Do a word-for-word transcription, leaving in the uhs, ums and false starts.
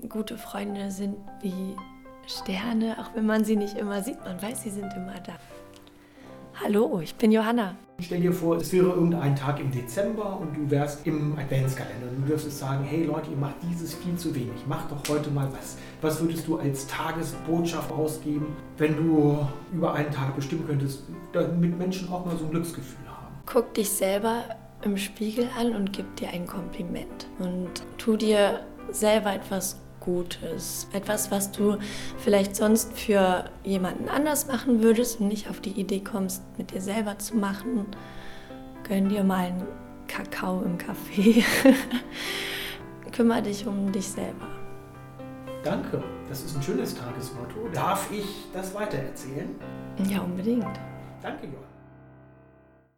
Gute Freunde sind wie Sterne, auch wenn man sie nicht immer sieht. Man weiß, sie sind immer da. Hallo, ich bin Johanna. Stell dir vor, es wäre irgendein Tag im Dezember und du wärst im Adventskalender. Du dürftest sagen, hey Leute, ihr macht dieses viel zu wenig. Macht doch heute mal was. Was würdest du als Tagesbotschaft ausgeben, wenn du über einen Tag bestimmen könntest, damit Menschen auch mal so ein Glücksgefühl haben? Guck dich selber im Spiegel an und gib dir ein Kompliment. Und tu dir selber etwas Gutes. Etwas, was du vielleicht sonst für jemanden anders machen würdest und nicht auf die Idee kommst, mit dir selber zu machen. Gönn dir mal einen Kakao im Café. Kümmere dich um dich selber. Danke, das ist ein schönes Tagesmotto. Darf ich das weitererzählen? Ja, unbedingt. Danke, Johanna.